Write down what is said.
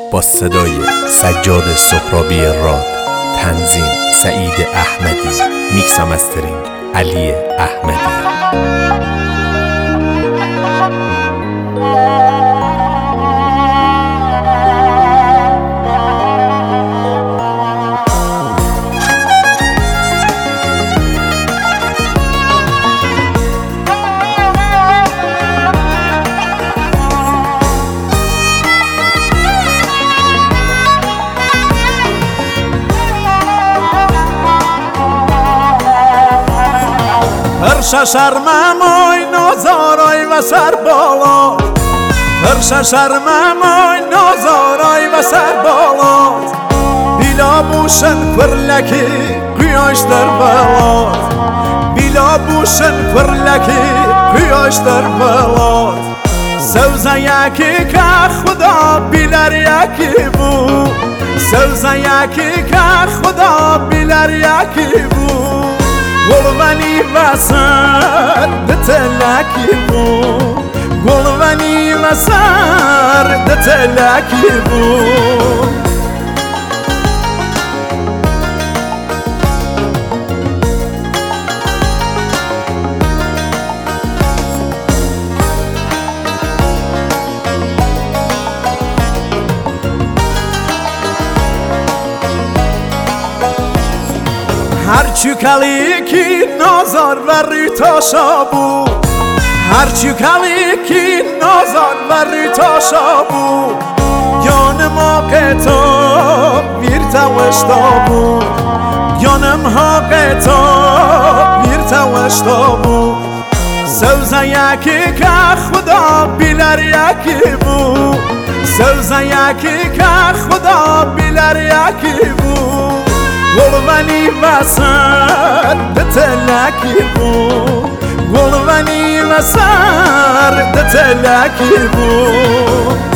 با صدای سجاد سهرابی راد، تنظیم سعید احمدی، میکس و مسترینگ علی احمدی. شرممای نازارای و سر بالات، شرممای نازارای و سر بالات، بیلا بوشن کرلکی قیاش در بالات، بیلا بوشن کرلکی قیاش در بالات. سوزه یکی که خدا بیلر یکی بود، سوزه یکی که خدا بیلر یکی بود. گلونی و سر دتلکی بود، گلونی و سر دتلکی بود. هرچی کلی کی نازار و ریتاشا بود، هرچی کلی کی نازار و ریتاشا بود. یانم حق تو میرتوشتا بود، یانم حق تو میرتوشتا بود. سوزه یکی که خدا بیلر یکی بود، سوزه یکی که خدا بیلر یکی بود. گلونی و سر دتلکی بود، گلونی و سر دتلکی بود.